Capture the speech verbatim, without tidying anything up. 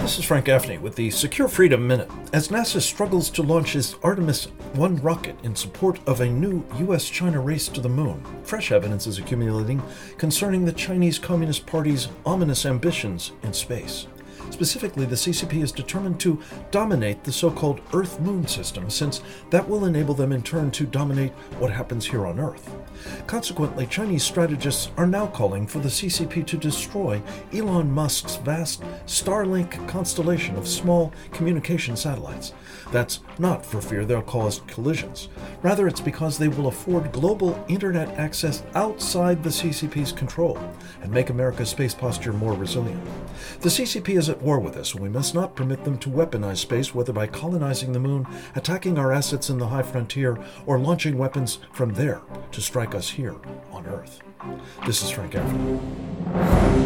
This is Frank Gaffney with the Secure Freedom Minute. As NASA struggles to launch its Artemis one rocket in support of a new U S China race to the moon, fresh evidence is accumulating concerning the Chinese Communist Party's ominous ambitions in space. Specifically, the C C P is determined to dominate the so-called Earth-Moon system, since that will enable them in turn to dominate what happens here on Earth. Consequently, Chinese strategists are now calling for the C C P to destroy Elon Musk's vast Starlink constellation of small communication satellites. That's not for fear they'll cause collisions. Rather, it's because they will afford global internet access outside the C C P's control and make America's space posture more resilient. The C C P is at war with us, and we must not permit them to weaponize space, whether by colonizing the moon, attacking our assets in the high frontier, or launching weapons from there to strike us here on Earth. This is Frank Gaffney.